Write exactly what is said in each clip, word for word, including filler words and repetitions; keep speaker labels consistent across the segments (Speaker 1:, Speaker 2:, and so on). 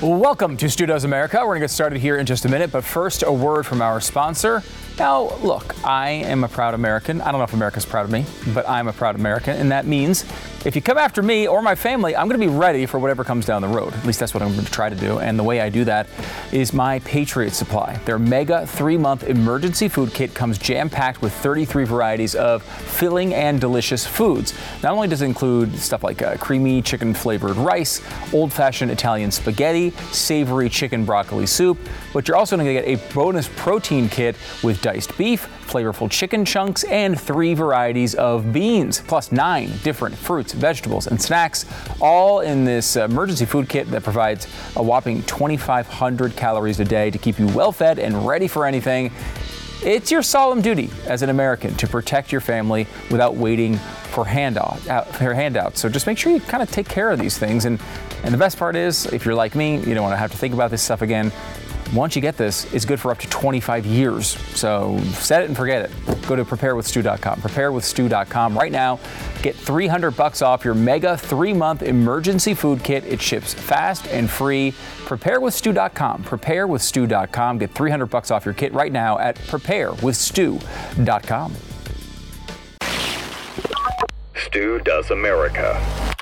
Speaker 1: Welcome to Stu Does America. We're going to get started here in just a minute, but first, a word from our sponsor. Now, look, I am a proud American. I don't know if America's proud of me, but I'm a proud American, and that means if you come after me or my family, I'm going to be ready for whatever comes down the road. At least that's what I'm going to try to do, and the way I do that is my Patriot Supply. Their mega three-month emergency food kit comes jam-packed with thirty-three varieties of filling and delicious foods. Not only does it include stuff like uh, creamy chicken-flavored rice, old-fashioned Italian spaghetti, savory chicken broccoli soup, but you're also going to get a bonus protein kit with diced beef, flavorful chicken chunks, and three varieties of beans, plus nine different fruits, vegetables, and snacks, all in this emergency food kit that provides a whopping twenty-five hundred calories a day to keep you well-fed and ready for anything. It's your solemn duty as an American to protect your family without waiting for handout, uh, for handouts. So just make sure you kind of take care of these things. And, and the best part is, if you're like me, you don't want to have to think about this stuff again. Once you get this, it's good for up to twenty-five years. So set it and forget it. Go to prepare with stu dot com. prepare with stu dot com right now. Get three hundred bucks off your mega three-month emergency food kit. It ships fast and free. prepare with stu dot com. prepare with stu dot com. Get three hundred bucks off your kit right now at prepare with stu dot com.
Speaker 2: Stu Does America.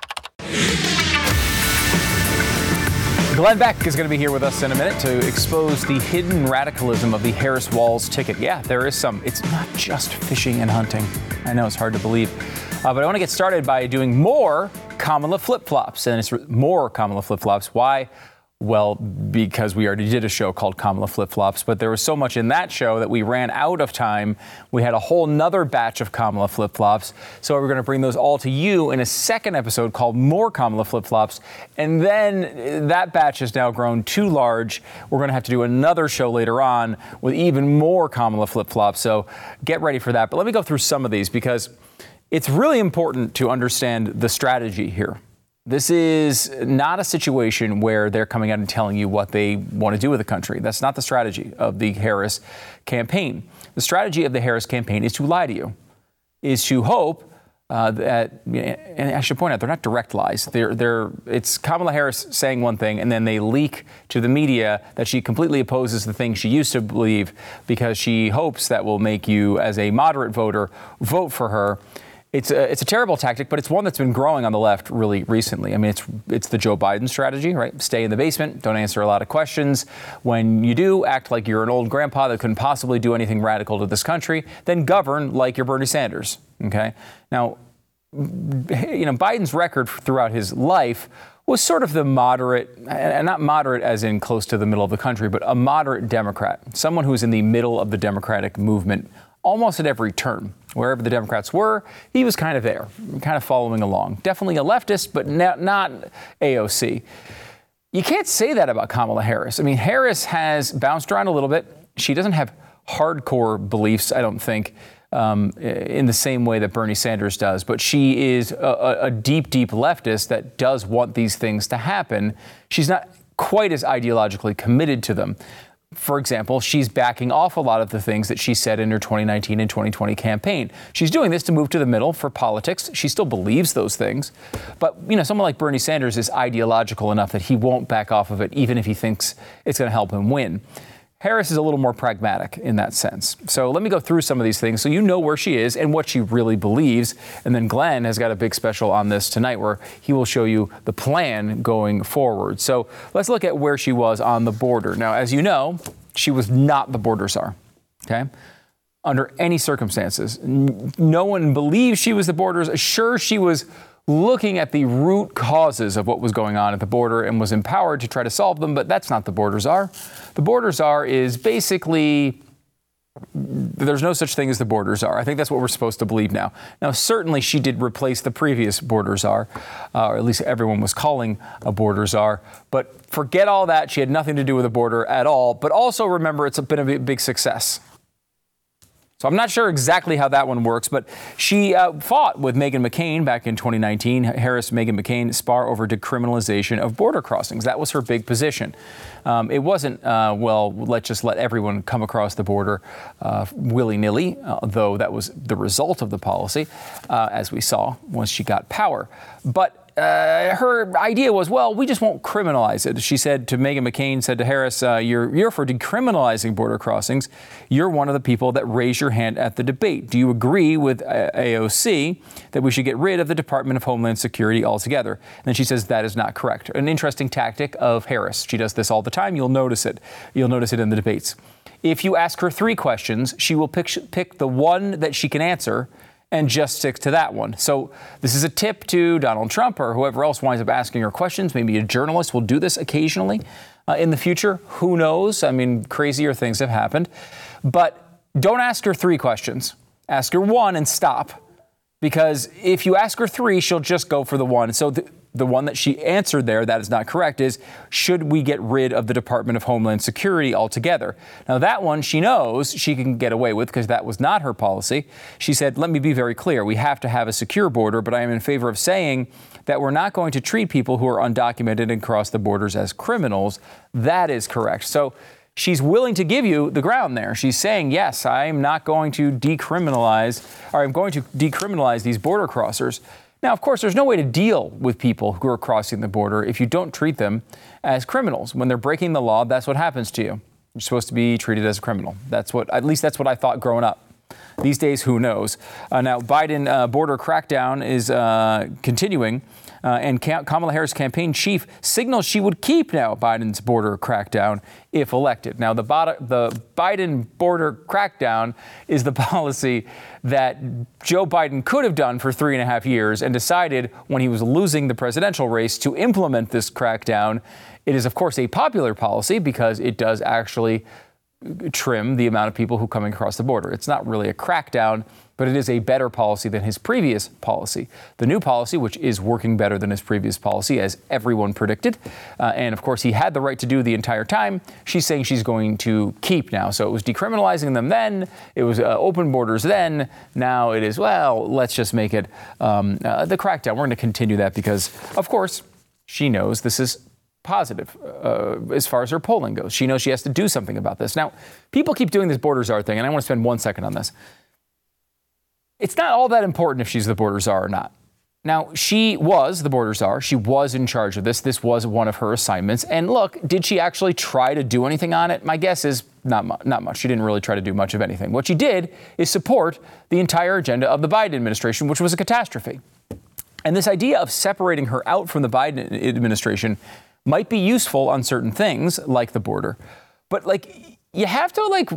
Speaker 1: Glenn Beck is going to be here with us in a minute to expose the hidden radicalism of the Harris-Walz ticket. Yeah, there is some. It's not just fishing and hunting. I know it's hard to believe. Uh, but I want to get started by doing more Kamala flip-flops. And it's more Kamala flip-flops. Why? Well, because we already did a show called Kamala Flip-Flops, but there was so much in that show that we ran out of time. We had a whole nother batch of Kamala Flip-Flops, so we're going to bring those all to you in a second episode called More Kamala Flip-Flops, and then that batch has now grown too large. We're going to have to do another show later on with even more Kamala Flip-Flops, so get ready for that. But let me go through some of these because it's really important to understand the strategy here. This is not a situation where they're coming out and telling you what they want to do with the country. That's not the strategy of the Harris campaign. The strategy of the Harris campaign is to lie to you, is to hope uh, that, and I should point out, they're not direct lies. They're, they're, it's Kamala Harris saying one thing, and then they leak to the media that she completely opposes the thing she used to believe because she hopes that will make you, as a moderate voter, vote for her. It's a, it's a terrible tactic, but it's one that's been growing on the left really recently. I mean, it's it's the Joe Biden strategy, right? Stay in the basement, don't answer a lot of questions. When you do, act like you're an old grandpa that couldn't possibly do anything radical to this country, then govern like you're Bernie Sanders, okay? Now, you know, Biden's record throughout his life was sort of the moderate, and not moderate as in close to the middle of the country, but a moderate Democrat, someone who's in the middle of the Democratic movement almost at every turn. Wherever the Democrats were, he was kind of there, kind of following along. Definitely a leftist, but not, not A O C. You can't say that about Kamala Harris. I mean, Harris has bounced around a little bit. She doesn't have hardcore beliefs, I don't think, um, in the same way that Bernie Sanders does. But she is a, a deep, deep leftist that does want these things to happen. She's not quite as ideologically committed to them. For example, she's backing off a lot of the things that she said in her twenty nineteen and twenty twenty campaign. She's doing this to move to the middle for politics. She still believes those things. But, you know, someone like Bernie Sanders is ideological enough that he won't back off of it, even if he thinks it's going to help him win. Harris is a little more pragmatic in that sense. So let me go through some of these things so you know where she is and what she really believes. And then Glenn has got a big special on this tonight where he will show you the plan going forward. So let's look at where she was on the border. Now, as you know, she was not the border czar, okay? Under any circumstances. No one believes she was the border. Sure, she was looking at the root causes of what was going on at the border and was empowered to try to solve them, but that's not the border czar. The border czar is basically, there's no such thing as the border czar. I think that's what we're supposed to believe now. Now, certainly she did replace the previous border czar, uh, or at least everyone was calling a border czar, but forget all that. She had nothing to do with the border at all, but also remember it's been a big success. So I'm not sure exactly how that one works, but she uh, fought with Meghan McCain back in twenty nineteen. Harris, Meghan McCain spar over decriminalization of border crossings. That was her big position. Um, it wasn't, uh, well, let's just let everyone come across the border uh, willy-nilly, uh, though that was the result of the policy, uh, as we saw once she got power. But uh, her idea was, well, we just won't criminalize it. She said to Meghan McCain, said to Harris, uh, you're, you're for decriminalizing border crossings. You're one of the people that raised your hand at the debate. Do you agree with A O C that we should get rid of the Department of Homeland Security altogether? And then she says that is not correct. An interesting tactic of Harris. She does this all the time. You'll notice it. You'll notice it in the debates. If you ask her three questions, she will pick, pick the one that she can answer and just stick to that one. So this is a tip to Donald Trump or whoever else winds up asking her questions. Maybe a journalist will do this occasionally uh, in the future. Who knows? I mean, crazier things have happened. But don't ask her three questions. Ask her one and stop. Because if you ask her three, she'll just go for the one. So the, the one that she answered there, that is not correct, is should we get rid of the Department of Homeland Security altogether? Now, that one she knows she can get away with because that was not her policy. She said, let me be very clear. We have to have a secure border, but I am in favor of saying that we're not going to treat people who are undocumented and cross the borders as criminals. That is correct. So she's willing to give you the ground there. She's saying, yes, I'm not going to decriminalize, or I'm going to decriminalize these border crossers. Now, of course, there's no way to deal with people who are crossing the border if you don't treat them as criminals. When they're breaking the law, that's what happens to you. You're supposed to be treated as a criminal. That's what, at least that's what I thought growing up. These days, who knows? Uh, now, Biden uh, border crackdown is uh, continuing. Uh, and Kamala Harris campaign chief signals she would keep now Biden's border crackdown if elected. Now, the, the Biden border crackdown is the policy that Joe Biden could have done for three and a half years and decided when he was losing the presidential race to implement this crackdown. It is, of course, a popular policy because it does actually trim the amount of people who come across the border. It's not really a crackdown, but it is a better policy than his previous policy. The new policy, which is working better than his previous policy, as everyone predicted, uh, and of course he had the right to do the entire time, she's saying she's going to keep now. So it was decriminalizing them then, it was uh, open borders then, now it is, well, let's just make it um, uh, the crackdown. We're going to continue that because, of course, she knows this is positive uh, as far as her polling goes. She knows she has to do something about this. Now, people keep doing this border czar thing, and I want to spend one second on this. It's not all that important if she's the border czar or not. Now, she was the border czar. She was in charge of this. This was one of her assignments. And look, did she actually try to do anything on it? My guess is not, mu- not much. She didn't really try to do much of anything. What she did is support the entire agenda of the Biden administration, which was a catastrophe. And this idea of separating her out from the Biden administration might be useful on certain things like the border. But like, you have to like,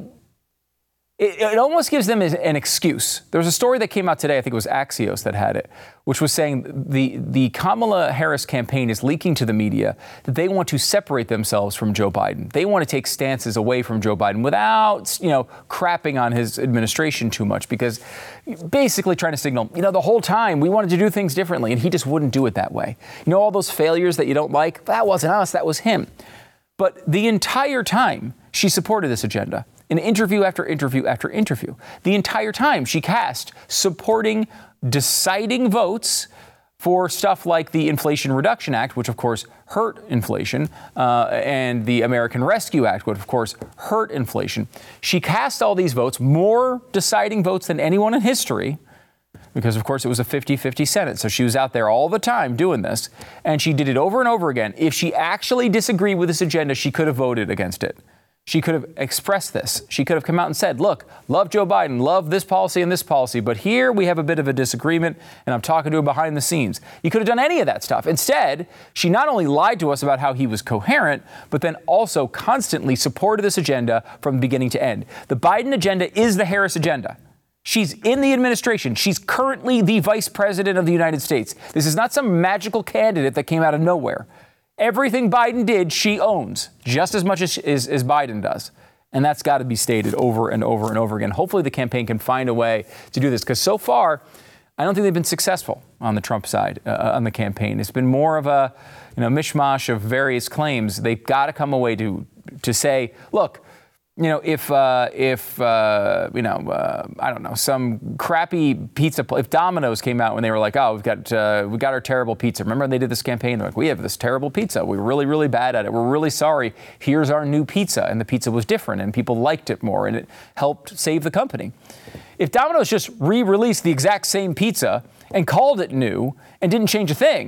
Speaker 1: it, it almost gives them an excuse. There was a story that came out today, I think it was Axios that had it, which was saying the, the Kamala Harris campaign is leaking to the media that they want to separate themselves from Joe Biden. They want to take stances away from Joe Biden without, you know, crapping on his administration too much, because basically trying to signal, you know, the whole time we wanted to do things differently and he just wouldn't do it that way. You know, all those failures that you don't like, that wasn't us, that was him. But the entire time she supported this agenda. In interview after interview after interview, the entire time she cast supporting deciding votes for stuff like the Inflation Reduction Act, which of course hurt inflation, uh, and the American Rescue Act, which of course hurt inflation. She cast all these votes, more deciding votes than anyone in history, because of course it was a fifty-fifty Senate. So she was out there all the time doing this, and she did it over and over again. If she actually disagreed with this agenda, she could have voted against it. She could have expressed this. She could have come out and said, look, love Joe Biden, love this policy and this policy, but here we have a bit of a disagreement, and I'm talking to him behind the scenes. You could have done any of that stuff. Instead, she not only lied to us about how he was coherent, but then also constantly supported this agenda from beginning to end. The Biden agenda is the Harris agenda. She's in the administration. She's currently the vice president of the United States. This is not some magical candidate that came out of nowhere. Everything Biden did, she owns just as much as, as, as Biden does. And that's got to be stated over and over and over again. Hopefully the campaign can find a way to do this, because so far, I don't think they've been successful on the Trump side, uh, on the campaign. It's been more of a, you know, mishmash of various claims. They've got to come away to to say, look, you know, if, uh, if uh, you know, uh, I don't know, some crappy pizza, pl- if Domino's came out when they were like, oh, we've got uh, we got our terrible pizza. Remember they did this campaign? They're like, we have this terrible pizza. We're really, really bad at it. We're really sorry. Here's our new pizza. And the pizza was different and people liked it more and it helped save the company. If Domino's just re-released the exact same pizza and called it new and didn't change a thing,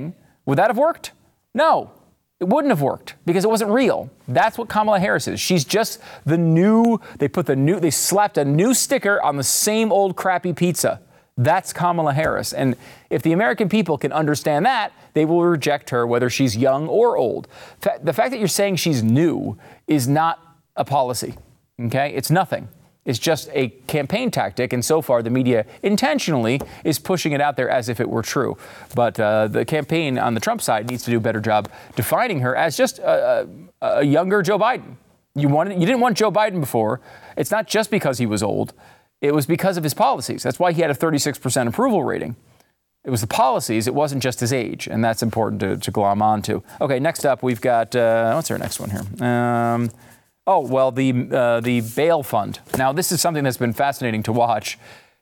Speaker 1: Would that have worked? No, it wouldn't have worked because it wasn't real. That's what Kamala Harris is. She's just the new, they put the new, they slapped a new sticker on the same old crappy pizza. That's Kamala Harris. And if the American people can understand that, they will reject her whether she's young or old. The fact that you're saying she's new is not a policy, okay? It's nothing. It's just a campaign tactic, and so far the media intentionally is pushing it out there as if it were true. But uh, the campaign on the Trump side needs to do a better job defining her as just a, a, a younger Joe Biden. You wanted, you didn't want Joe Biden before. It's not just because he was old. It was because of his policies. That's why he had a thirty-six percent approval rating. It was the policies. It wasn't just his age, and that's important to, to glom onto. Okay, next up we've got, uh, what's our next one here? Um... Oh, well, the uh, the bail fund. Now, this is something that's been fascinating to watch.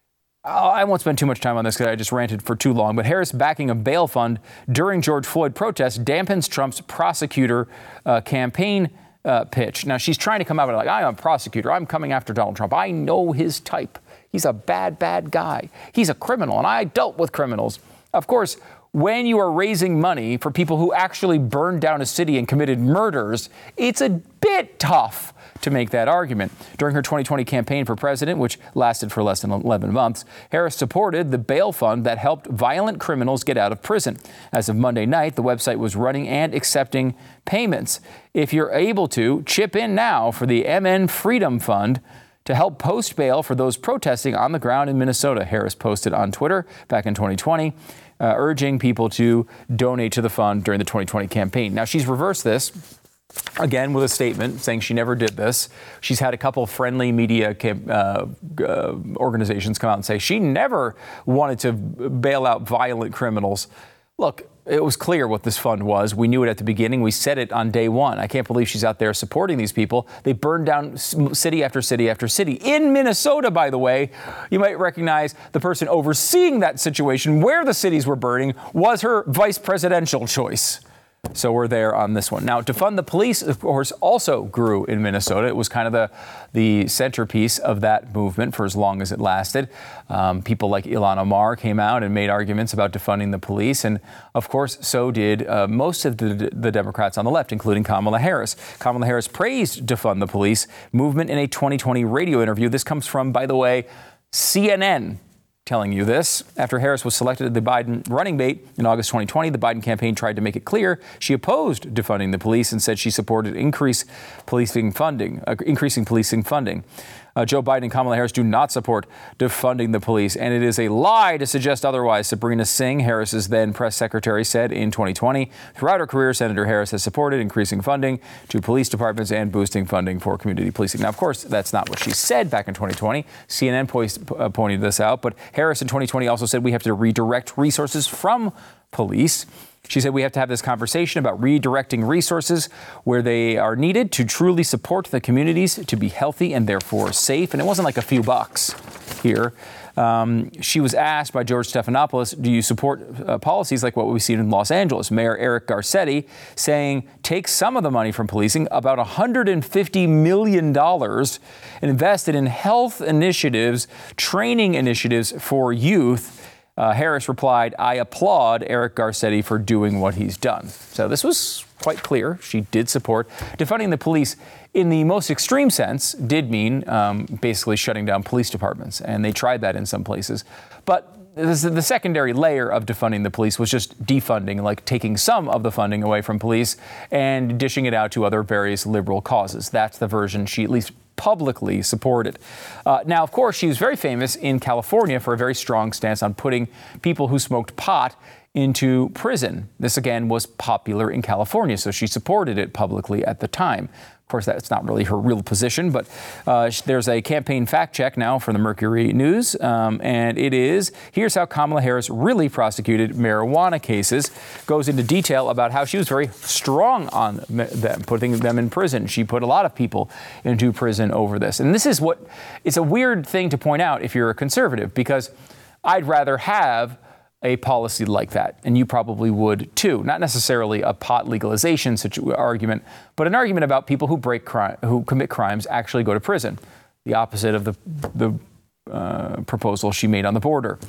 Speaker 1: I won't spend too much time on this because I just ranted for too long. But Harris backing a bail fund during George Floyd protests dampens Trump's prosecutor uh, campaign uh, pitch. Now, she's trying to come out with like, I'm a prosecutor. I'm coming after Donald Trump. I know his type. He's a bad, bad guy. He's a criminal, and I dealt with criminals. Of course, when you are raising money for people who actually burned down a city and committed murders, it's a bit tough to make that argument. During her twenty twenty campaign for president, which lasted for less than eleven months, Harris supported the bail fund that helped violent criminals get out of prison. As of Monday night, the website was running and accepting payments. If you're able to, chip in now for the M N Freedom Fund to help post bail for those protesting on the ground in Minnesota, Harris posted on Twitter back in twenty twenty. Uh, urging people to donate to the fund during the twenty twenty campaign. Now, she's reversed this, again, with a statement saying she never did this. She's had a couple of friendly media camp, uh, uh, organizations come out and say she never wanted to bail out violent criminals. Look, it was clear what this fund was. We knew it at the beginning. We said it on day one. I can't believe she's out there supporting these people. They burned down city after city after city. In Minnesota, by the way, you might recognize the person overseeing that situation where the cities were burning was her vice presidential choice. So we're there on this one. Now, defund the police, of course, also grew in Minnesota. It was kind of the, the centerpiece of that movement for as long as it lasted. Um, people like Ilhan Omar came out and made arguments about defunding the police. And, of course, so did uh, most of the, the Democrats on the left, including Kamala Harris. Kamala Harris praised defund the police movement in a twenty twenty radio interview. This comes from, by the way, C N N. Telling you this. After Harris was selected as the Biden running mate in August twenty twenty, the Biden campaign tried to make it clear she opposed defunding the police and said she supported increase policing funding, uh, increasing policing funding. Uh, Joe Biden and Kamala Harris do not support defunding the police, and it is a lie to suggest otherwise, Sabrina Singh, Harris's then press secretary, said in twenty twenty. Throughout her career, Senator Harris has supported increasing funding to police departments and boosting funding for community policing. Now, of course, that's not what she said back in twenty twenty. C N N po- uh, pointed this out, but Harris in twenty twenty also said we have to redirect resources from police. She said we have to have this conversation about redirecting resources where they are needed to truly support the communities to be healthy and therefore safe. And it wasn't like a few bucks here. Um, she was asked by George Stephanopoulos, do you support uh, policies like what we've seen in Los Angeles? Mayor Eric Garcetti saying take some of the money from policing, about one hundred fifty million dollars, and invest it in health initiatives, training initiatives for youth. Uh, Harris replied, I applaud Eric Garcetti for doing what he's done. So this was quite clear. She did support defunding the police in the most extreme sense did mean um, basically shutting down police departments. And they tried that in some places. But this, the secondary layer of defunding the police was just defunding, like taking some of the funding away from police and dishing it out to other various liberal causes. That's the version she at least publicly supported. Uh, now, of course, she was very famous in California for a very strong stance on putting people who smoked pot into prison. This, again, was popular in California, so she supported it publicly at the time. Of course, that's not really her real position, but uh, there's a campaign fact check now from the Mercury News, um, and it is, here's how Kamala Harris really prosecuted marijuana cases. Goes into detail about how she was very strong on them, putting them in prison. She put a lot of people into prison over this. And this is what, it's a weird thing to point out if you're a conservative, because I'd rather have a policy like that, and you probably would too. Not necessarily a pot legalization situ- argument, but an argument about people who break crime, who commit crimes, actually go to prison. The opposite of the the uh, proposal she made on the border.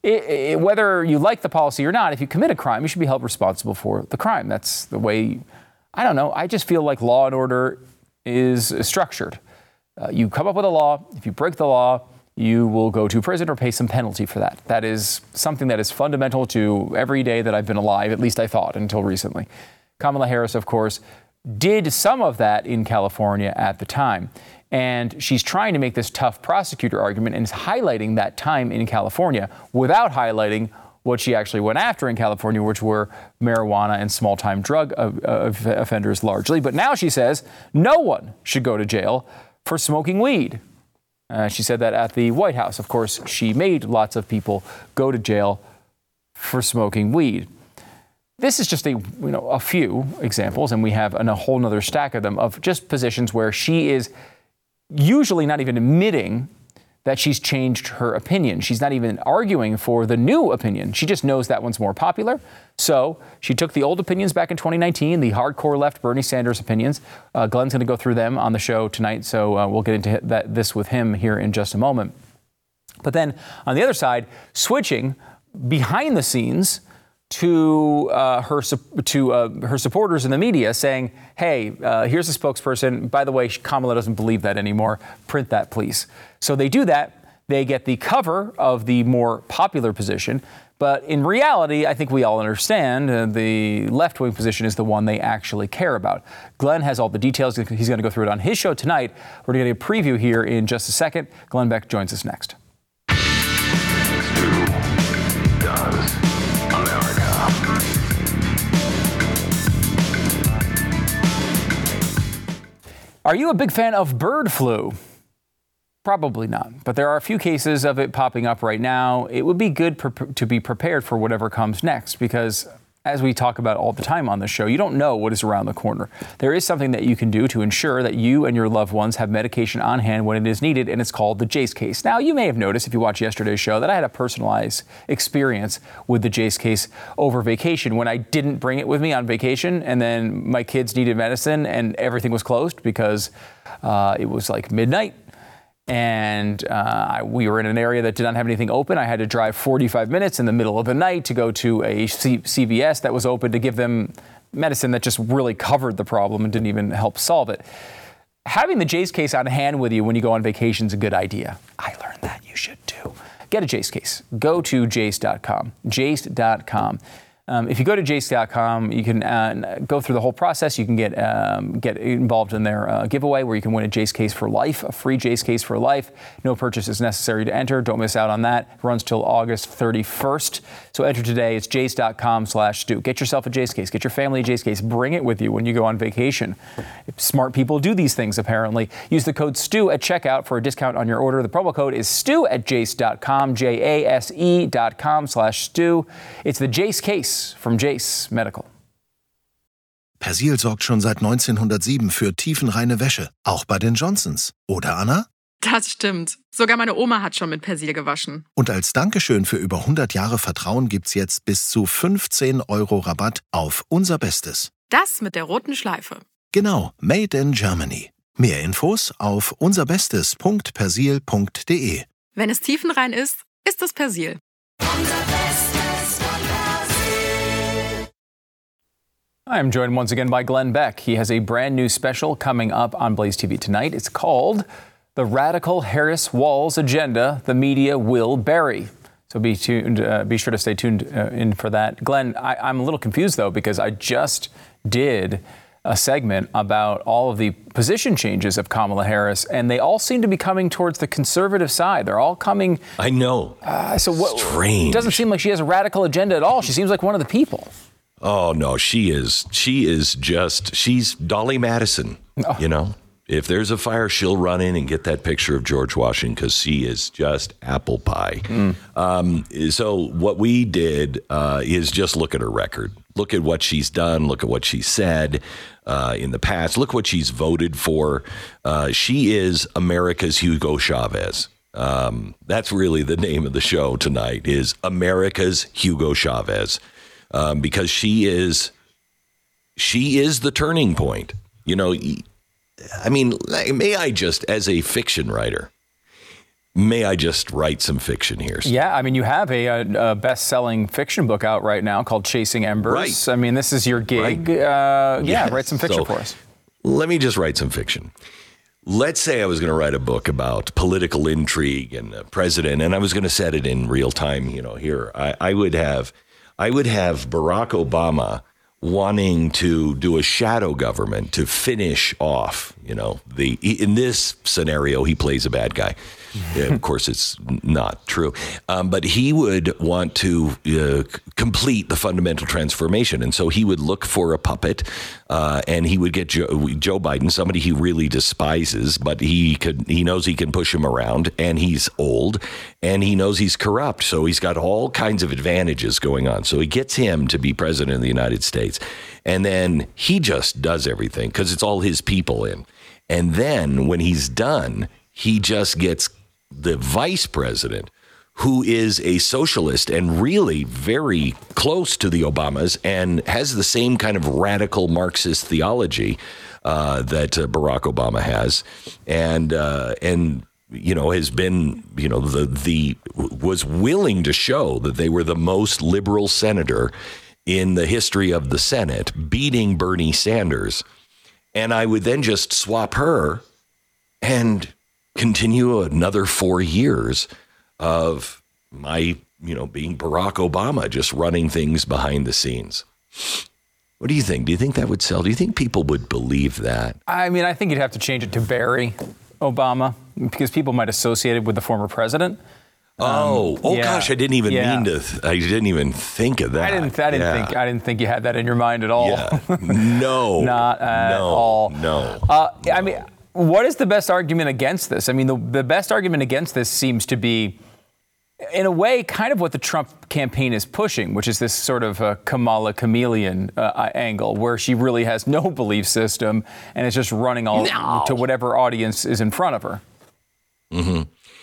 Speaker 1: it, it, whether you like the policy or not, if you commit a crime, you should be held responsible for the crime. That's the way, I don't know, I just feel like law and order is structured. Uh, you come up with a law. If you break the law, you will go to prison or pay some penalty for that. That is something that is fundamental to every day that I've been alive, at least I thought until recently. Kamala Harris, of course, did some of that in California at the time. And she's trying to make this tough prosecutor argument and is highlighting that time in California without highlighting what she actually went after in California, which were marijuana and small-time drug uh, uh, offenders largely. But now she says no one should go to jail for smoking weed. Uh, she said that at the White House. Of course, she made lots of people go to jail for smoking weed. This is just a, you know, a few examples, and we have an, a whole nother stack of them, of just positions where she is usually not even admitting that she's changed her opinion. She's not even arguing for the new opinion. She just knows that one's more popular. So she took the old opinions back in twenty nineteen, the hardcore left Bernie Sanders opinions. Uh, Glenn's going to go through them on the show tonight, so uh, we'll get into that, this with him here in just a moment. But then on the other side, switching behind the scenes to uh, her to uh, her supporters in the media, saying, hey, uh, here's a spokesperson. By the way, Kamala doesn't believe that anymore. Print that, please. So they do that. They get the cover of the more popular position. But in reality, I think we all understand uh, the left-wing position is the one they actually care about. Glenn has all the details. He's going to go through it on his show tonight. We're going to get a preview here in just a second. Glenn Beck joins us next. Are you a big fan of bird flu? Probably not, but there are a few cases of it popping up right now. It would be good pre- to be prepared for whatever comes next, because as we talk about all the time on the show, you don't know what is around the corner. There is something that you can do to ensure that you and your loved ones have medication on hand when it is needed, and it's called the Jase case. Now, you may have noticed if you watched yesterday's show that I had a personalized experience with the Jase case over vacation when I didn't bring it with me on vacation, and then my kids needed medicine and everything was closed because uh, it was like midnight. And uh, we were in an area that did not have anything open. I had to drive forty-five minutes in the middle of the night to go to a C- CVS that was open to give them medicine that just really covered the problem and didn't even help solve it. Having the Jase case on hand with you when you go on vacation is a good idea. I learned that. You should too. Get a Jase case. Go to jase dot com. jase dot com. Um, if you go to jase dot com, you can uh, go through the whole process. You can get um, get involved in their uh, giveaway where you can win a Jase case for life, a free Jase case for life. No purchase is necessary to enter. Don't miss out on that. It runs till August thirty-first. So enter today. It's jase dot com slash Stu. Get yourself a Jase case. Get your family a Jase case. Bring it with you when you go on vacation. Smart people do these things, apparently. Use the code Stu at checkout for a discount on your order. The promo code is Stu at jase dot com, J A S E dot com slash Stu. It's the Jase case from Jase Medical.
Speaker 3: Persil sorgt schon seit neunzehnhundertsieben für tiefenreine Wäsche, auch bei den Johnsons. Oder, Anna?
Speaker 4: Das stimmt. Sogar meine Oma hat schon mit Persil gewaschen.
Speaker 3: Und als Dankeschön für über hundert Jahre Vertrauen gibt's jetzt bis zu fünfzehn Euro Rabatt auf unser Bestes.
Speaker 4: Das mit der roten Schleife.
Speaker 3: Genau, Made in Germany. Mehr Infos auf unserbestes punkt persil punkt de.
Speaker 4: Wenn es tiefenrein ist, ist es Persil.
Speaker 1: I'm joined once again by Glenn Beck. He has a brand new special coming up on Blaze T V tonight. It's called The Radical Harris-Walz Agenda The Media Will Bury. So be tuned. Uh, be sure to stay tuned uh, in for that. Glenn, I, I'm a little confused, though, because I just did a segment about all of the position changes of Kamala Harris, and they all seem to be coming towards the conservative side. They're all coming.
Speaker 5: I know.
Speaker 1: Uh, so what?
Speaker 5: Strange.
Speaker 1: It doesn't seem like she has a radical agenda at all. She seems like one of the people.
Speaker 5: Oh, no, she is. She is just, she's Dolly Madison, oh. you know. If there's a fire, she'll run in and get that picture of George Washington because she is just apple pie. Mm. Um, so what we did uh, is just look at her record. Look at what she's done. Look at what she said uh, in the past. Look what she's voted for. Uh, she is America's Hugo Chavez. Um, that's really the name of the show tonight, is America's Hugo Chavez. Um, because she is, she is the turning point. You know, I mean, may I just, as a fiction writer, may I just write some fiction here?
Speaker 1: Yeah, I mean, you have a, a, a best-selling fiction book out right now called Chasing Embers. Right. I mean, this is your gig. Right. Uh, yeah, yes. Write some fiction so, for us.
Speaker 5: Let me just write some fiction. Let's say I was going to write a book about political intrigue and the president, and I was going to set it in real time. You know, here I, I would have, I would have Barack Obama wanting to do a shadow government to finish off, you know, the in this scenario, he plays a bad guy. Yeah, of course, it's not true. Um, but he would want to uh, complete the fundamental transformation. And so he would look for a puppet uh, and he would get Joe, Joe Biden, somebody he really despises, but he could he knows he can push him around, and he's old and he knows he's corrupt. So he's got all kinds of advantages going on. So he gets him to be president of the United States. And then he just does everything because it's all his people in. And then when he's done, he just gets the vice president, who is a socialist and really very close to the Obamas and has the same kind of radical Marxist theology uh, that uh, Barack Obama has, and uh, and you know has been you know the the was willing to show that they were the most liberal senator in the history of the Senate, beating Bernie Sanders, and I would then just swap her and continue another four years of my, you know, being Barack Obama, just running things behind the scenes. What do you think? Do you think that would sell? Do you think people would believe that?
Speaker 1: I mean, I think you'd have to change it to Barry Obama because people might associate it with the former president.
Speaker 5: Oh, um, oh yeah. gosh! I didn't even yeah. mean to. Th- I didn't even think of that.
Speaker 1: I didn't. I didn't
Speaker 5: yeah.
Speaker 1: think. I didn't think you had that in your mind at all.
Speaker 5: Yeah. No.
Speaker 1: Not at
Speaker 5: no,
Speaker 1: all.
Speaker 5: No.
Speaker 1: Uh, I mean. What is the best argument against this? I mean, the, the best argument against this seems to be, in a way, kind of what the Trump campaign is pushing, which is this sort of a Kamala chameleon uh, angle, where she really has no belief system and is just running all no. to whatever audience is in front of her.
Speaker 5: Mm-hmm.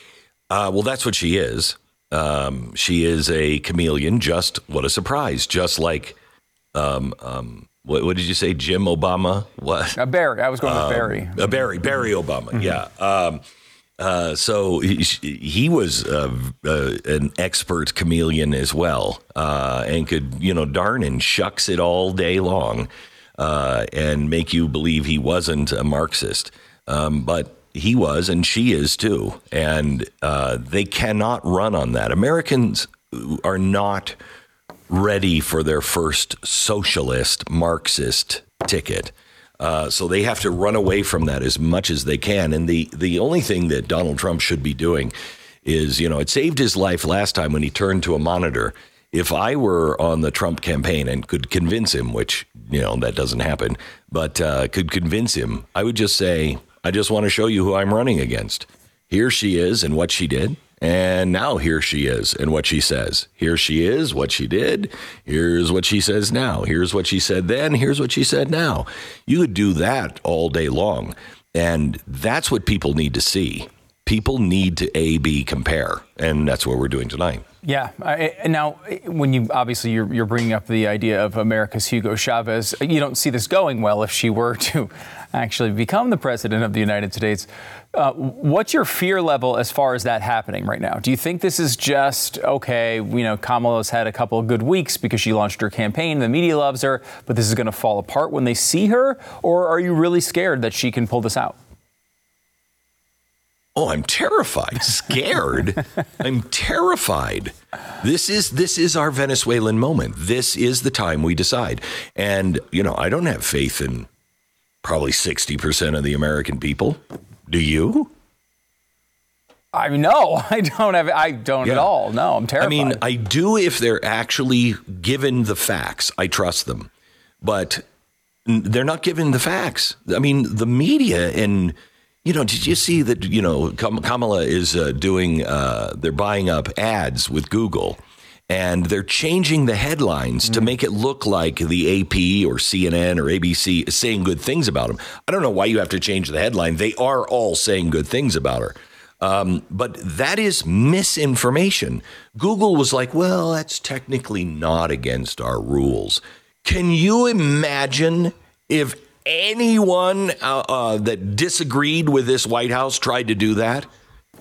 Speaker 5: Uh, well, that's what she is. Um, she is a chameleon. Just what a surprise! Just like. Um, um, What, what did you say, Jim Obama? What?
Speaker 1: Uh, Barry. I was going
Speaker 5: um,
Speaker 1: with Barry.
Speaker 5: Uh, Barry. Barry Obama. Mm-hmm. Yeah. Um, uh, so he, he was uh, uh, an expert chameleon as well, uh, and could, you know, darn and shucks it all day long, uh, and make you believe he wasn't a Marxist. Um, but he was, and she is too. And uh, they cannot run on that. Americans are not ready for their first socialist Marxist ticket. Uh, so they have to run away from that as much as they can. And the, the only thing that Donald Trump should be doing is, you know, it saved his life last time when he turned to a monitor. If I were on the Trump campaign and could convince him, which, you know, that doesn't happen, but uh, could convince him, I would just say, I just want to show you who I'm running against. Here she is and what she did. And now here she is and what she says. Here she is, what she did. Here's what she says now. Here's what she said then. Here's what she said now. You could do that all day long. And that's what people need to see. People need to A B compare. And that's what we're doing tonight.
Speaker 1: Yeah. I, now, when you obviously you're, you're bringing up the idea of America's Hugo Chavez, you don't see this going well if she were to actually become the president of the United States. Uh, what's your fear level as far as that happening right now? Do you think this is just, okay, you know, Kamala's had a couple of good weeks because she launched her campaign, the media loves her, but this is going to fall apart when they see her? Or are you really scared that she can pull this out?
Speaker 5: Oh, I'm terrified, scared. I'm terrified. This is this is our Venezuelan moment. This is the time we decide. And, you know, I don't have faith in probably sixty percent of the American people. Do you?
Speaker 1: I mean, no, I don't have. I don't yeah. at all. No, I'm terrified.
Speaker 5: I mean, I do if they're actually given the facts. I trust them. But they're not given the facts. I mean, the media and... You know, did you see that, you know, Kamala is uh, doing, uh, they're buying up ads with Google and they're changing the headlines mm. to make it look like the A P or C N N or A B C is saying good things about him. I don't know why you have to change the headline. They are all saying good things about her. Um, but that is misinformation. Google was like, well, that's technically not against our rules. Can you imagine if anyone uh, uh, that disagreed with this White House tried to do that?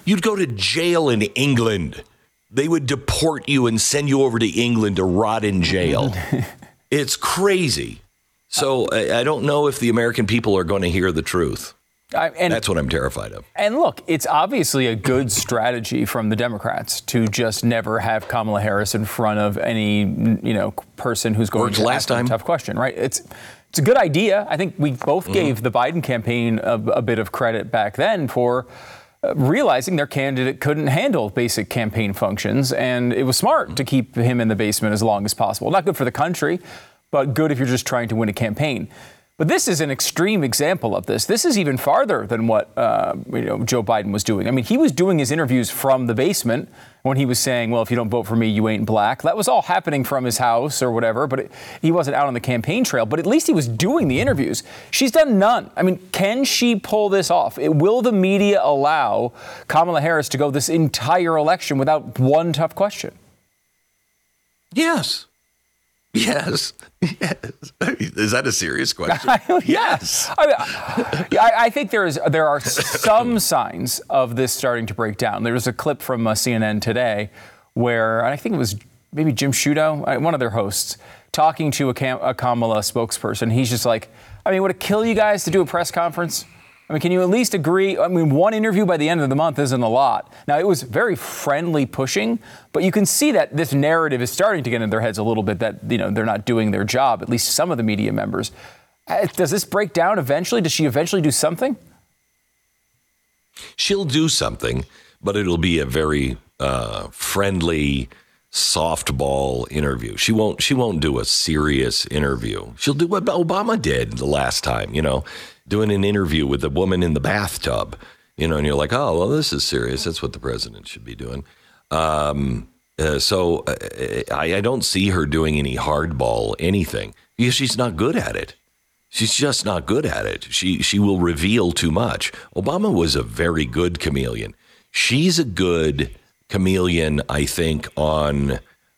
Speaker 5: You'd go to jail in England. They would deport you and send you over to England to rot in jail. It's crazy. So I, I don't know if the American people are going to hear the truth. I, and, That's what I'm terrified of.
Speaker 1: And look, it's obviously a good strategy from the Democrats to just never have Kamala Harris in front of any, you know, person who's going
Speaker 5: Worked
Speaker 1: to
Speaker 5: last
Speaker 1: ask
Speaker 5: time.
Speaker 1: a tough question, right? It's it's a good idea. I think we both mm-hmm. gave the Biden campaign a, a bit of credit back then for uh, realizing their candidate couldn't handle basic campaign functions, and it was smart mm-hmm. to keep him in the basement as long as possible. Not good for the country, but good if you're just trying to win a campaign. But this is an extreme example of this. This is even farther than what uh, you know, Joe Biden was doing. I mean, he was doing his interviews from the basement when he was saying, well, if you don't vote for me, you ain't black. That was all happening from his house or whatever, but it, he wasn't out on the campaign trail. But at least he was doing the interviews. She's done none. I mean, can she pull this off? It, will the media allow Kamala Harris to go this entire election without one tough question?
Speaker 5: Yes. Yes. Yes. Is that a serious question?
Speaker 1: Yes. I, mean, I, I think there is there are some signs of this starting to break down. There was a clip from uh, C N N today where I think it was maybe Jim Sciutto, one of their hosts, talking to a, Cam- a Kamala spokesperson. He's just like, I mean, would it kill you guys to do a press conference? I mean, can you at least agree? I mean, one interview by the end of the month isn't a lot. Now, it was very friendly pushing, but you can see that this narrative is starting to get in their heads a little bit that, you know, they're not doing their job, at least some of the media members. Does this break down eventually? Does she eventually do something?
Speaker 5: She'll do something, but it'll be a very uh, friendly softball interview. She won't she won't do a serious interview. She'll do what Obama did the last time, you know, doing an interview with a woman in the bathtub, you know, and you're like, oh, well, this is serious. That's what the president should be doing. Um, uh, so uh, I, I don't see her doing any hardball anything because she's not good at it. She's just not good at it. She she will reveal too much. Obama was a very good chameleon. She's a good chameleon, I think, on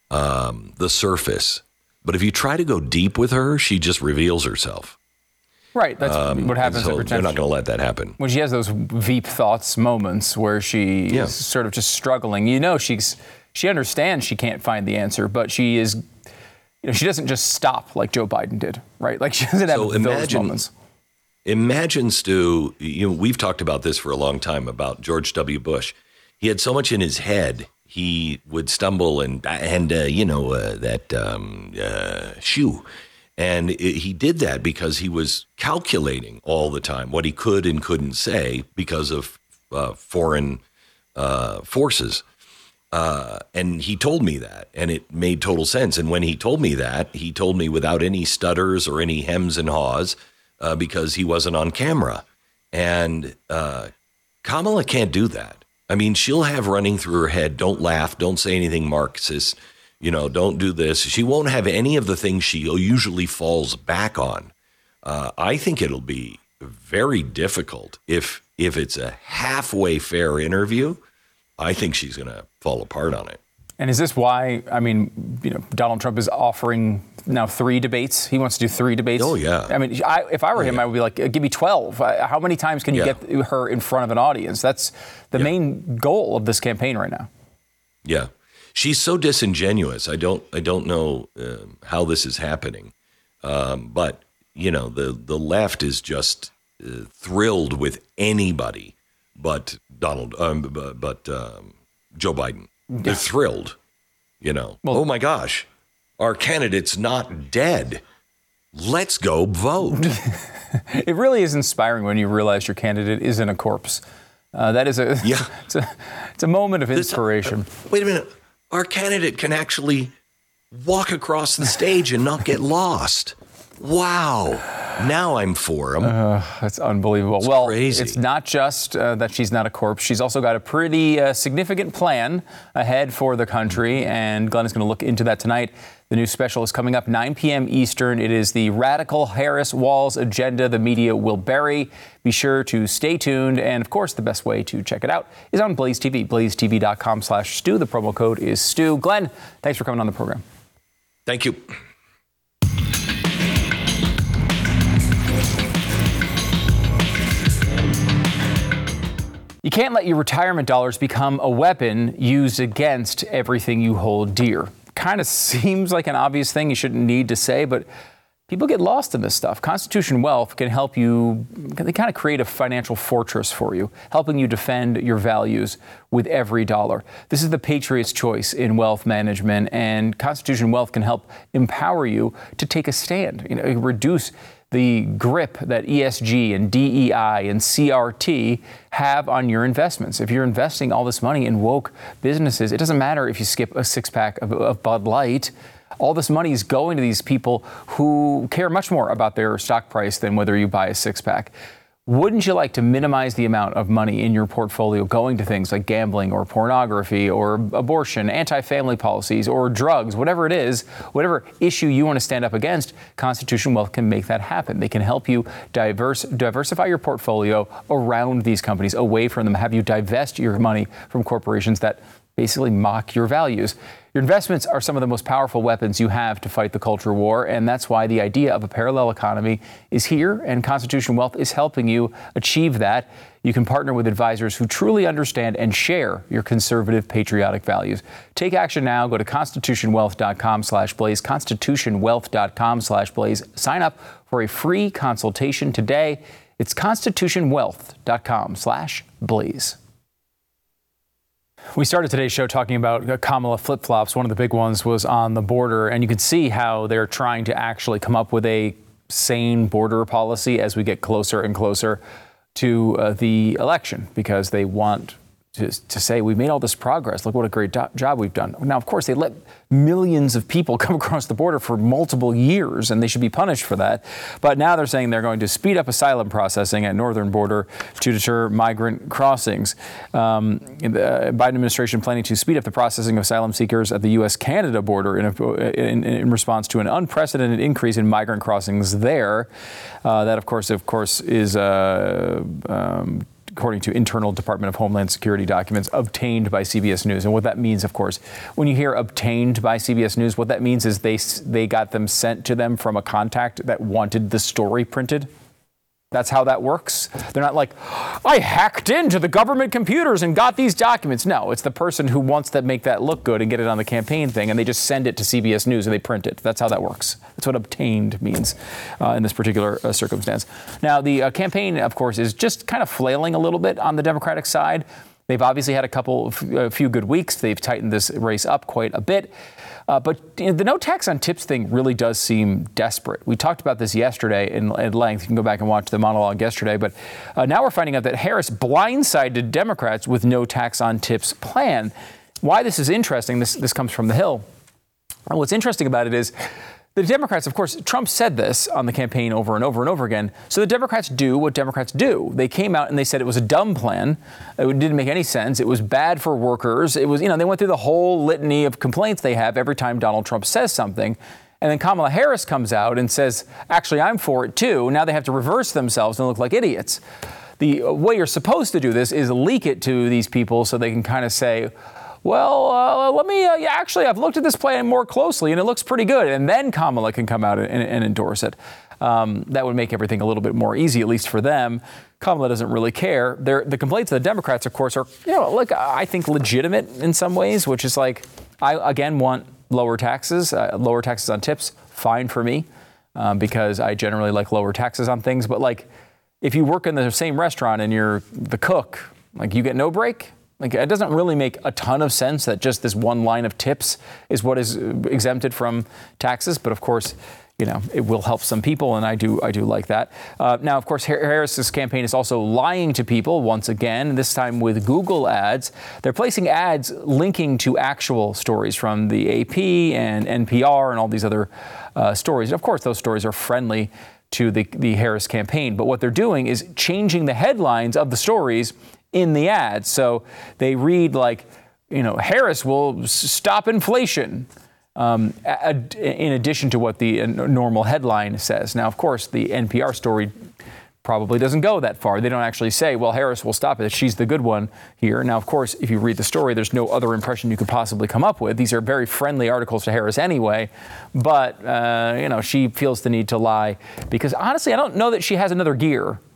Speaker 5: um, the surface. But if you try to go deep with her, she just reveals herself.
Speaker 1: Right. That's um, what happens.
Speaker 5: So they're not going to let that happen.
Speaker 1: When she has those Veep thoughts moments where she yeah. is sort of just struggling, you know, she's she understands she can't find the answer, but she is, you know, she doesn't just stop like Joe Biden did, right? Like she doesn't have so those imagine, moments.
Speaker 5: Imagine, Stu, you know, we've talked about this for a long time about George W. Bush. He had so much in his head, he would stumble and, and uh, you know, uh, that um, uh, shoe. And it, he did that because he was calculating all the time what he could and couldn't say because of uh, foreign uh, forces. Uh, and he told me that, and it made total sense. And when he told me that, he told me without any stutters or any hems and haws uh, because he wasn't on camera. And uh, Kamala can't do that. I mean, she'll have running through her head, don't laugh, don't say anything Marxist, you know, don't do this. She won't have any of the things she usually falls back on. Uh, I think it'll be very difficult if if it's a halfway fair interview. I think she's going to fall apart on it.
Speaker 1: And is this why, I mean, you know, Donald Trump is offering now three debates? He wants to do three debates.
Speaker 5: Oh, yeah.
Speaker 1: I mean, I, if I were
Speaker 5: oh,
Speaker 1: him,
Speaker 5: yeah.
Speaker 1: I would be like, give me twelve. How many times can you
Speaker 5: yeah.
Speaker 1: get her in front of an audience? That's the yeah. main goal of this campaign right now.
Speaker 5: Yeah. She's so disingenuous. I don't I don't know uh, how this is happening. Um, but, you know, the, the left is just uh, thrilled with anybody but Donald, um, but, but um, Joe Biden. They're thrilled, you know. Well, oh, my gosh, our candidate's not dead. Let's go vote.
Speaker 1: It really is inspiring when you realize your candidate isn't a corpse. Uh, that is a, yeah. it's a it's a moment of inspiration.
Speaker 5: This, uh, wait a minute. Our candidate can actually walk across the stage and not get lost. Wow. Now I'm for him.
Speaker 1: Uh, that's unbelievable.
Speaker 5: It's
Speaker 1: well,
Speaker 5: crazy.
Speaker 1: It's not just uh, that she's not a corpse. She's also got a pretty uh, significant plan ahead for the country, and Glenn is going to look into that tonight. The new special is coming up nine p.m. Eastern. It is the Radical Harris-Walz agenda the media will bury. Be sure to stay tuned. And, of course, the best way to check it out is on Blaze T V, blaze t v dot com slash Stu. The promo code is Stu. Glenn, thanks for coming on the program.
Speaker 5: Thank you.
Speaker 1: You can't let your retirement dollars become a weapon used against everything you hold dear. Kind of seems like an obvious thing you shouldn't need to say, but people get lost in this stuff. Constitution Wealth can help you, they kind of create a financial fortress for you, helping you defend your values with every dollar. This is the Patriot's choice in wealth management, and Constitution Wealth can help empower you to take a stand, you know, reduce the grip that E S G and D E I and C R T have on your investments. If you're investing all this money in woke businesses, it doesn't matter if you skip a six pack of, of Bud Light. All this money is going to these people who care much more about their stock price than whether you buy a six pack. Wouldn't you like to minimize the amount of money in your portfolio going to things like gambling or pornography or abortion, anti-family policies or drugs, whatever it is, whatever issue you want to stand up against? Constitution Wealth can make that happen. They can help you diverse, diversify your portfolio around these companies, away from them, have you divest your money from corporations that basically mock your values. Your investments are some of the most powerful weapons you have to fight the culture war, and that's why the idea of a parallel economy is here, and Constitution Wealth is helping you achieve that. You can partner with advisors who truly understand and share your conservative, patriotic values. Take action now. Go to constitutionwealth.com slash blaze, constitutionwealth.com slash blaze. Sign up for a free consultation today. It's constitutionwealth.com slash blaze. We started today's show talking about Kamala flip-flops. One of the big ones was on the border, and you can see how they're trying to actually come up with a sane border policy as we get closer and closer to uh, the election, because they want to, to say, we made all this progress. Look what a great do- job we've done. Now, of course, they let millions of people come across the border for multiple years, and they should be punished for that. But now they're saying they're going to speed up asylum processing at northern border to deter migrant crossings. Um, the Biden administration planning to speed up the processing of asylum seekers at the U S Canada border in, a, in, in response to an unprecedented increase in migrant crossings there. Uh, that, of course, of course, is uh, um, according to internal Department of Homeland Security documents obtained by C B S News. And what that means, of course, when you hear obtained by C B S News, what that means is they they got them sent to them from a contact that wanted the story printed. That's how that works. They're not like, I hacked into the government computers and got these documents. No, it's the person who wants to make that look good and get it on the campaign thing, and they just send it to C B S News and they print it. That's how that works. That's what obtained means uh, in this particular uh, circumstance. Now, the uh, campaign, of course, is just kind of flailing a little bit on the Democratic side. They've obviously had a couple, a few good weeks. They've tightened this race up quite a bit. Uh, but you know, the no tax on tips thing really does seem desperate. We talked about this yesterday in, at length. You can go back and watch the monologue yesterday. But uh, now we're finding out that Harris blindsided Democrats with no tax on tips plan. Why this is interesting, this, this comes from The Hill. And what's interesting about it is the Democrats, of course, Trump said this on the campaign over and over and over again. So the Democrats do what Democrats do. They came out and they said it was a dumb plan. It didn't make any sense. It was bad for workers. It was, you know, they went through the whole litany of complaints they have every time Donald Trump says something. And then Kamala Harris comes out and says, actually, I'm for it, too. Now they have to reverse themselves and look like idiots. The way you're supposed to do this is leak it to these people so they can kind of say, well, uh, let me, uh, yeah, actually, I've looked at this plan more closely, and it looks pretty good. And then Kamala can come out and, and endorse it. Um, that would make everything a little bit more easy, at least for them. Kamala doesn't really care. They're, the complaints of the Democrats, of course, are, you know, like, I think legitimate in some ways, which is like, I, again, want lower taxes, uh, lower taxes on tips, fine for me, um, because I generally like lower taxes on things. But, like, if you work in the same restaurant and you're the cook, like, you get no break. Like, it doesn't really make a ton of sense that just this one line of tips is what is exempted from taxes. But of course, you know, it will help some people, and I do I do like that. Uh, now, of course, Harris's campaign is also lying to people once again, this time with Google ads. They're placing ads linking to actual stories from the A P and N P R and all these other uh, stories. And of course, those stories are friendly to the, the Harris campaign. But what they're doing is changing the headlines of the stories in the ads. So they read like, you know, Harris will stop inflation, um, ad- in addition to what the normal headline says. Now, of course, the N P R story probably doesn't go that far. They don't actually say, well, Harris will stop it. She's the good one here. Now, of course, if you read the story, there's no other impression you could possibly come up with. These are very friendly articles to Harris anyway. But, uh, you know, she feels the need to lie because, honestly, I don't know that she has another gear.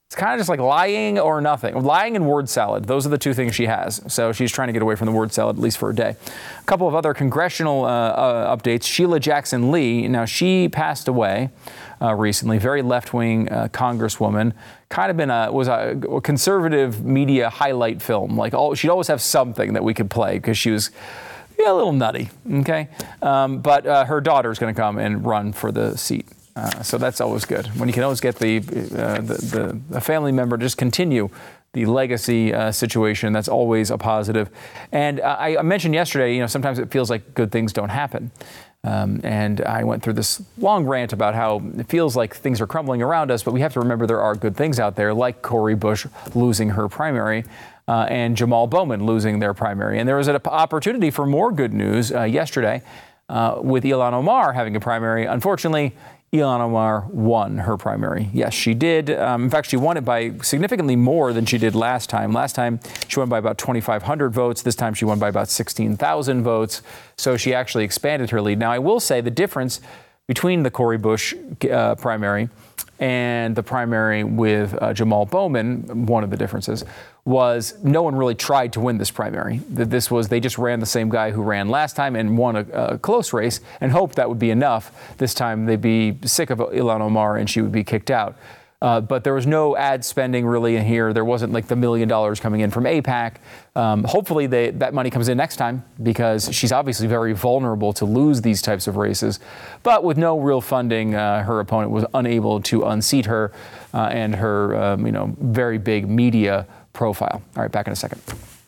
Speaker 1: It's kind of just like lying or nothing. Lying and word salad. Those are the two things she has. So she's trying to get away from the word salad, at least for a day. A couple of other congressional uh, uh, updates. Sheila Jackson Lee. Now, she passed away uh, recently. Very left-wing uh, congresswoman. Kind of been a, was a, a conservative media highlight film. Like, all, she'd always have something that we could play because she was yeah, a little nutty. Okay. Um, but uh, her daughter's going to come and run for the seat. Uh, so that's always good. When you can always get the, uh, the, the, the family member to just continue the legacy uh, situation, that's always a positive. And uh, I, I mentioned yesterday, you know, sometimes it feels like good things don't happen. Um, and I went through this long rant about how it feels like things are crumbling around us, but we have to remember there are good things out there, like Cori Bush losing her primary uh, and Jamal Bowman losing their primary. And there was an opportunity for more good news uh, yesterday uh, with Ilhan Omar having a primary. Unfortunately, Ilhan Omar won her primary. Yes, she did. Um, in fact, she won it by significantly more than she did last time. Last time, she won by about twenty-five hundred votes. This time, she won by about sixteen thousand votes. So she actually expanded her lead. Now, I will say the difference between the Cori Bush uh, primary and the primary with uh, Jamal Bowman, one of the differences, was no one really tried to win this primary. This was, they just ran the same guy who ran last time and won a, a close race and hoped that would be enough. This time they'd be sick of Ilhan Omar and she would be kicked out. Uh, but there was no ad spending really in here. There wasn't like the million dollars coming in from AIPAC. Um, hopefully they, that money comes in next time because she's obviously very vulnerable to lose these types of races. But with no real funding, uh, her opponent was unable to unseat her uh, and her, um, you know, very big media profile. All right, back in a second.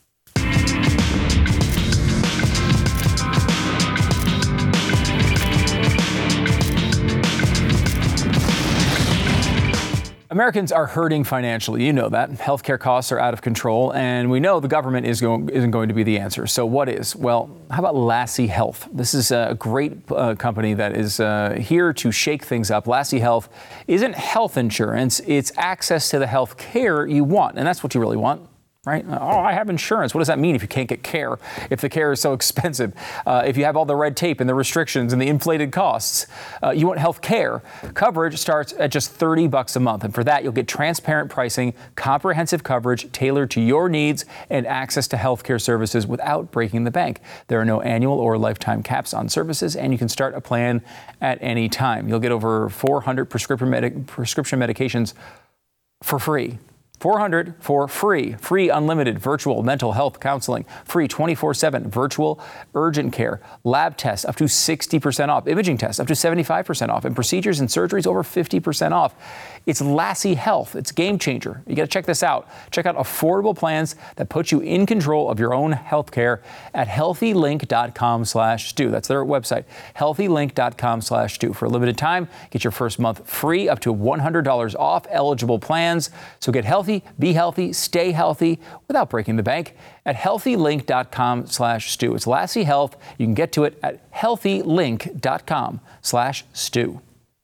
Speaker 1: Americans are hurting financially. You know that. Healthcare costs are out of control, and we know the government is going, isn't going to be the answer. So what is? Well, how about Lassie Health? This is a great uh, company that is uh, here to shake things up. Lassie Health isn't health insurance. It's access to the health care you want, and that's what you really want. Right? Oh, I have insurance. What does that mean if you can't get care? If the care is so expensive, uh, if you have all the red tape and the restrictions and the inflated costs, uh, you want health care. Coverage starts at just thirty bucks a month. And for that, you'll get transparent pricing, comprehensive coverage tailored to your needs, and access to health care services without breaking the bank. There are no annual or lifetime caps on services, and you can start a plan at any time. You'll get over four hundred prescription, medic- prescription medications for free. four hundred for free. Free unlimited virtual mental health counseling. Free twenty-four seven virtual urgent care. Lab tests up to sixty percent off. Imaging tests up to seventy-five percent off. And procedures and surgeries over fifty percent off. It's Lassie Health. It's a game changer. You got to check this out. Check out affordable plans that put you in control of your own health care at healthylink.com slash stew. That's their website. healthylink.com slash stew. For a limited time, get your first month free, up to one hundred dollars off eligible plans. So get healthy, be healthy, stay healthy without breaking the bank at healthylink.com slash stew. It's Lassie Health. You can get to it at healthylink.com slash stew.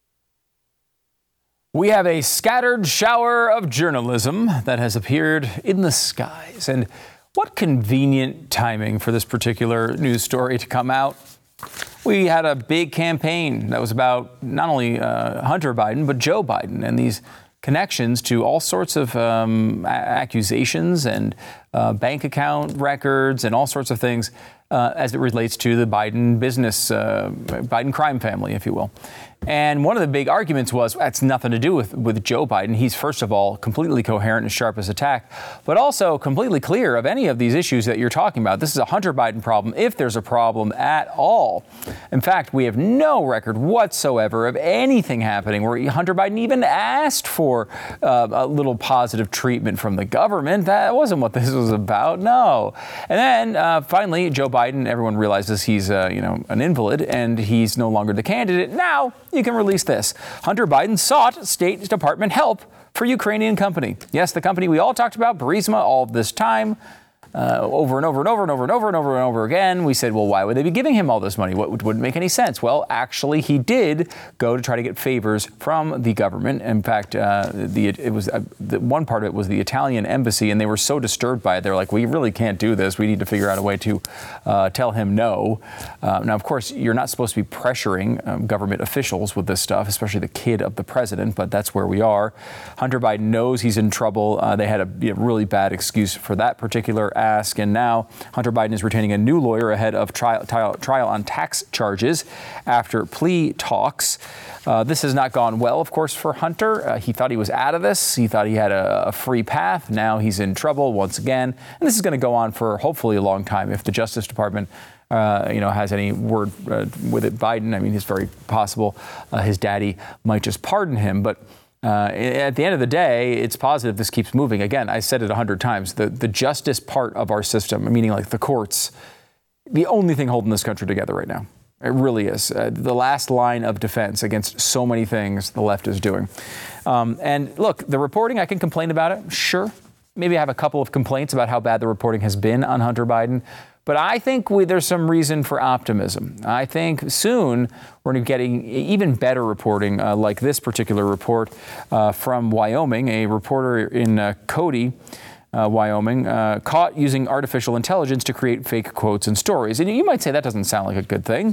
Speaker 1: We have a scattered shower of journalism that has appeared in the skies. And what convenient timing for this particular news story to come out. We had a big campaign that was about not only uh, Hunter Biden, but Joe Biden and these connections to all sorts of um, a- accusations and uh, bank account records and all sorts of things uh, as it relates to the Biden business, uh, Biden crime family, if you will. And one of the big arguments was that's nothing to do with, with Joe Biden. He's, first of all, completely coherent and sharp as a tack, but also completely clear of any of these issues that you're talking about. This is a Hunter Biden problem, if there's a problem at all. In fact, we have no record whatsoever of anything happening where Hunter Biden even asked for uh, a little positive treatment from the government. That wasn't what this was about, no. And then uh, finally, Joe Biden, everyone realizes he's uh, you know, an invalid and he's no longer the candidate. Now you can release this. Hunter Biden sought State Department help for Ukrainian company. Yes, the company we all talked about, Burisma, all of this time. uh, over and over and over and over and over and over and over again. We said, well, why would they be giving him all this money? What wouldn't make any sense? Well, actually, he did go to try to get favors from the government. In fact, uh, the it was uh, the one part of it was the Italian embassy, and they were so disturbed by it. They're like, we really can't do this. We need to figure out a way to uh, tell him no. Uh, now, of course, you're not supposed to be pressuring um, government officials with this stuff, especially the kid of the president, but that's where we are. Hunter Biden knows he's in trouble. Uh, they had a you know, really bad excuse for that particular ask, and now Hunter Biden is retaining a new lawyer ahead of trial, trial, trial on tax charges after plea talks. Uh, this has not gone well, of course, for Hunter. Uh, he thought he was out of this. He thought he had a, a free path. Now he's in trouble once again, and this is going to go on for hopefully a long time if the Justice Department Uh, you know, has any word uh, with it. Biden, I mean, it's very possible uh, his daddy might just pardon him. But uh, at the end of the day, it's positive this keeps moving. Again, I said it a hundred times. The, the justice part of our system, meaning like the courts, the only thing holding this country together right now. It really is. Uh, the last line of defense against so many things the left is doing. Um, and look, the reporting, I can complain about it. Sure. Maybe I have a couple of complaints about how bad the reporting has been on Hunter Biden. But I think we, there's some reason for optimism. I think soon we're going to be getting even better reporting, uh, like this particular report uh, from Wyoming. A reporter in uh, Cody, uh, Wyoming, uh, caught using artificial intelligence to create fake quotes and stories. And you might say that doesn't sound like a good thing.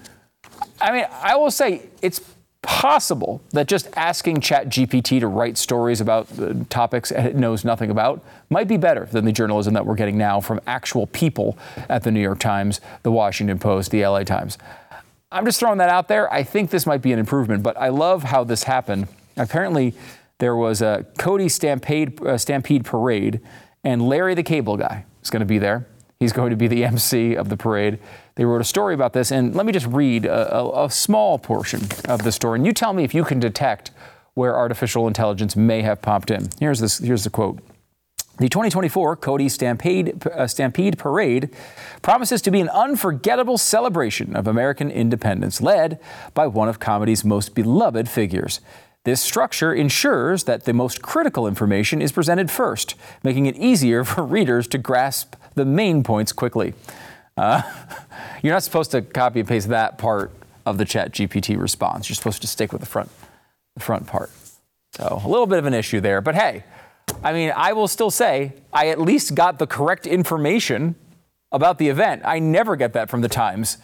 Speaker 1: I mean, I will say it's possible that just asking ChatGPT to write stories about uh, topics it knows nothing about might be better than the journalism that we're getting now from actual people at the New York Times, the Washington Post, the L A Times. I'm just throwing that out there. I think this might be an improvement, but I love how this happened. Apparently, there was a Cody Stampede, uh, Stampede Parade, and Larry the Cable Guy is going to be there. He's going to be the M C of the parade. They wrote a story about this, and let me just read a, a, a small portion of the story, and you tell me if you can detect where artificial intelligence may have popped in. Here's this. Here's the quote. The twenty twenty-four Cody Stampede, uh, Stampede Parade promises to be an unforgettable celebration of American independence, led by one of comedy's most beloved figures. This structure ensures that the most critical information is presented first, making it easier for readers to grasp the main points quickly. Uh, you're not supposed to copy and paste that part of the ChatGPT response. You're supposed to stick with the front, the front part. So a little bit of an issue there. But hey, I mean, I will still say I at least got the correct information about the event. I never get that from the Times.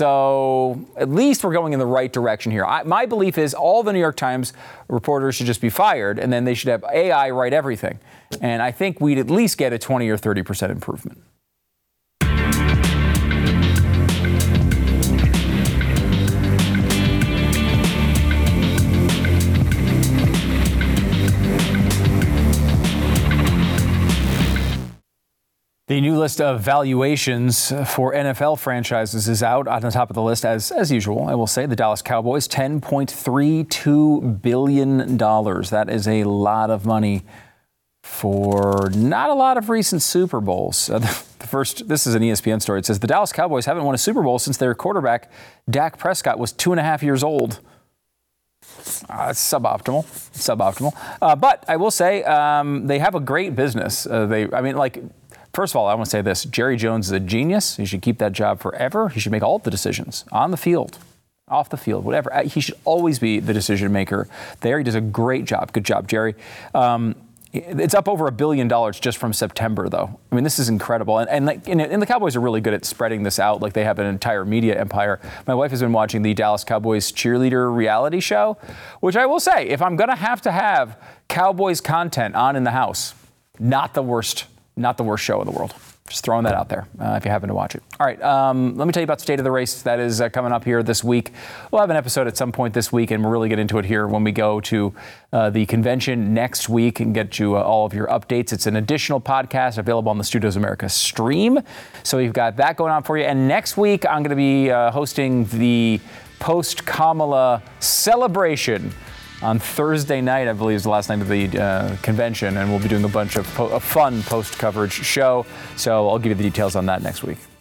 Speaker 1: So at least we're going in the right direction here. I, my belief is all the New York Times reporters should just be fired, and then they should have A I write everything. And I think we'd at least get a twenty or thirty percent improvement. The new list of valuations for N F L franchises is out. On the top of the list, as as usual, I will say, the Dallas Cowboys, ten point three two billion dollars. That is a lot of money for not a lot of recent Super Bowls. Uh, the first, this is an E S P N story. It says the Dallas Cowboys haven't won a Super Bowl since their quarterback, Dak Prescott, was two and a half years old. Uh, it's suboptimal, suboptimal. Uh, but I will say um, they have a great business. Uh, they, I mean, like, first of all, I want to say this. Jerry Jones is a genius. He should keep that job forever. He should make all of the decisions on the field, off the field, whatever. He should always be the decision maker there. He does a great job. Good job, Jerry. Um, it's up over a billion dollars just from September, though. I mean, this is incredible. And, and, like, and, and the Cowboys are really good at spreading this out. Like, they have an entire media empire. My wife has been watching the Dallas Cowboys cheerleader reality show, which I will say, if I'm going to have to have Cowboys content on in the house, not the worst Not the worst show in the world. Just throwing that out there uh, if you happen to watch it. All right, um, let me tell you about State of the Race. That is uh, coming up here this week. We'll have an episode at some point this week, and we'll really get into it here when we go to uh, the convention next week and get you uh, all of your updates. It's an additional podcast available on the Studios America stream. So we've got that going on for you. And next week, I'm going to be uh, hosting the post-Kamala celebration on Thursday night, I believe, is the last night of the uh, convention, and we'll be doing a bunch of po- a fun post-coverage show. So I'll give you the details on that next week.